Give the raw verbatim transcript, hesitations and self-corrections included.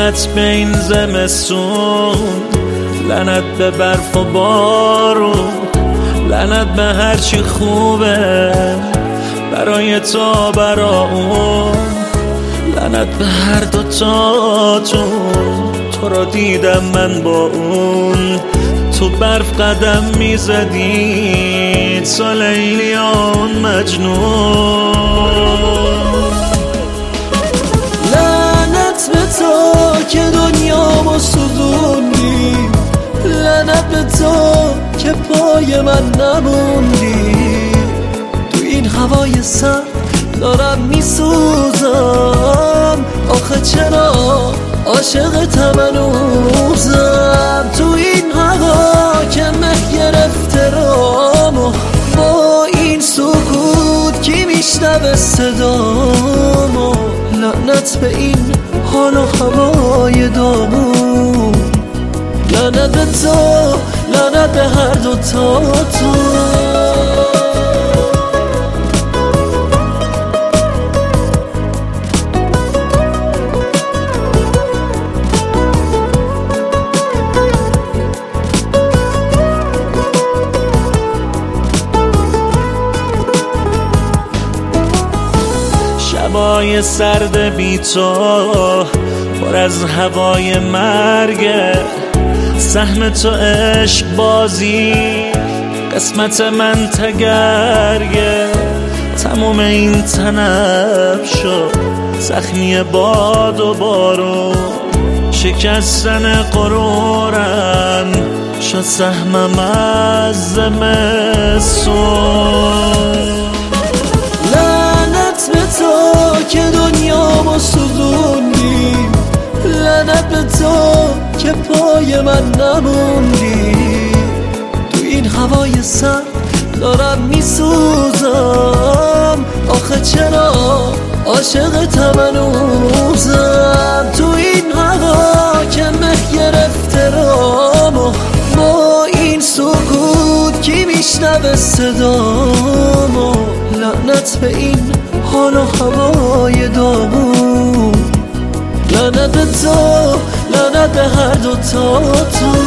لعنت به این زمستون، لعنت به برف و بارون، لعنت به هرچی خوبه برای تو برا اون، لعنت به هر دوتاتون. تو را دیدم من با اون، تو برف قدم میزدی، تو لیلی آن مجنون. لعنت به تو که دنیامو سوزوندی، لعنت به تو که پای من نموندی. تو این هوای سرد دارم میسوزم، آخه چرا عاشقتم هنوزم. تو این هوا که مه گرفته رامو، با این سکوت کی میشنوه صدامو. لعنت به این حال و هوای دامون، لعنت به تو، لعنت به هر دوتا تو. شبای سرد بی تو پر از هوای مرگه، سهم تو عشق بازی، قسمت من تگرگه. تموم این تنم شد زخمی باد و بارون، شکستن غرورم شد سهمم از زمستون. لعنت به تو که دنیامو سوزوندی، لعنت به تو که پای من نموندی. تو این هوای سرد دارم میسوزم، آخه چرا عاشقتم هنوزم. تو این هوا که مه گرفته رامو، با این سکوت کی میشنوه صدامو. لعنت به این حال و هوای دامون، لعنت به تو، لعنت به هر دوتا تو.